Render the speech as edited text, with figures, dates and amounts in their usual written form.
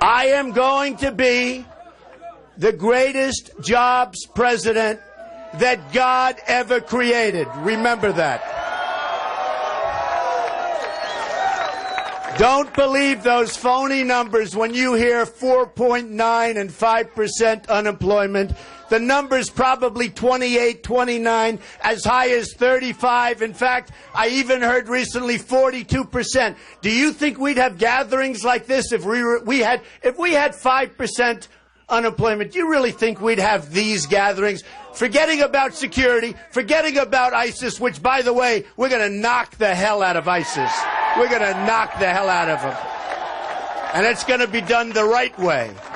I am going to be the greatest jobs president that God ever created. Remember that. Don't believe those phony numbers when you hear 4.9 and 5% unemployment. The number's probably 28, 29, as high as 35. In fact, I even heard recently 42%. Do you think we'd have gatherings like this if we had 5% unemployment? Do you really think we'd have these gatherings? Forgetting about security, forgetting about ISIS, which, by the way, we're going to knock the hell out of ISIS. We're going to knock the hell out of them. And it's going to be done the right way.